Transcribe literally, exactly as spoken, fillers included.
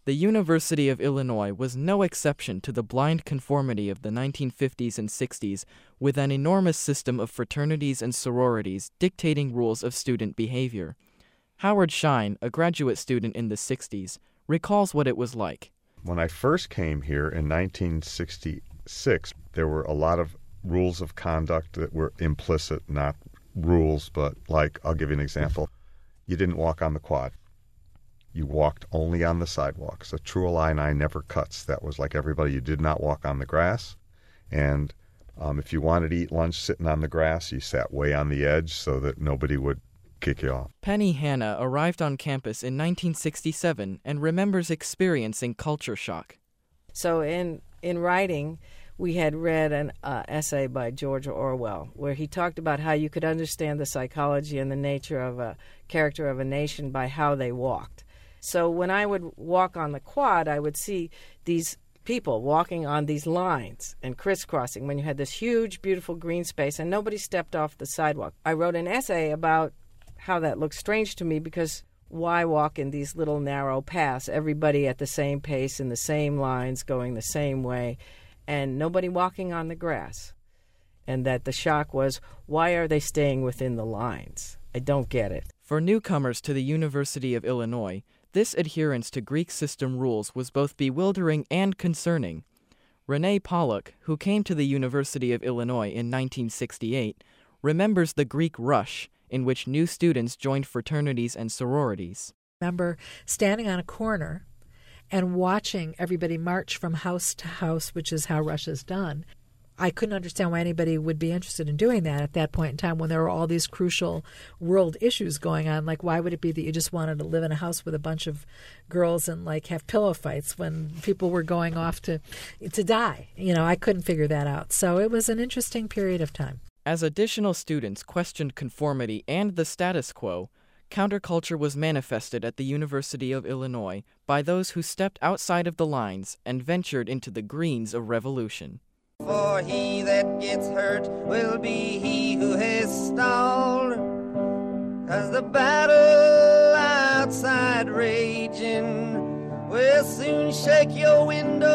The University of Illinois was no exception to the blind conformity of the nineteen fifties and sixties, with an enormous system of fraternities and sororities dictating rules of student behavior. Howard Shine, a graduate student in the sixties, recalls what it was like. When I first came here in nineteen sixty-six, there were a lot of rules of conduct that were implicit, not rules, but like, I'll give you an example. You didn't walk on the quad. You walked only on the sidewalks. A true Illini never cuts. That was like everybody. You did not walk on the grass. And um, if you wanted to eat lunch sitting on the grass, you sat way on the edge so that nobody would kick you off. Penny Hanna arrived on campus in nineteen sixty-seven and remembers experiencing culture shock. So in, in writing, we had read an uh, essay by George Orwell where he talked about how you could understand the psychology and the nature of a character of a nation by how they walked. So when I would walk on the quad, I would see these people walking on these lines and crisscrossing when you had this huge, beautiful green space and nobody stepped off the sidewalk. I wrote an essay about how that looked strange to me because why walk in these little narrow paths, everybody at the same pace in the same lines going the same way, and nobody walking on the grass? And that the shock was, why are they staying within the lines? I don't get it. For newcomers to the University of Illinois, this adherence to Greek system rules was both bewildering and concerning. Renee Pollock, who came to the University of Illinois in nineteen sixty-eight, remembers the Greek rush in which new students joined fraternities and sororities. I remember standing on a corner and watching everybody march from house to house, which is how Russia's done. I couldn't understand why anybody would be interested in doing that at that point in time when there were all these crucial world issues going on. Like, why would it be that you just wanted to live in a house with a bunch of girls and, like, have pillow fights when people were going off to to die? You know, I couldn't figure that out. So it was an interesting period of time. As additional students questioned conformity and the status quo, counterculture was manifested at the University of Illinois by those who stepped outside of the lines and ventured into the greens of revolution. For he that gets hurt will be he who has stalled, 'cause the battle outside raging will soon shake your window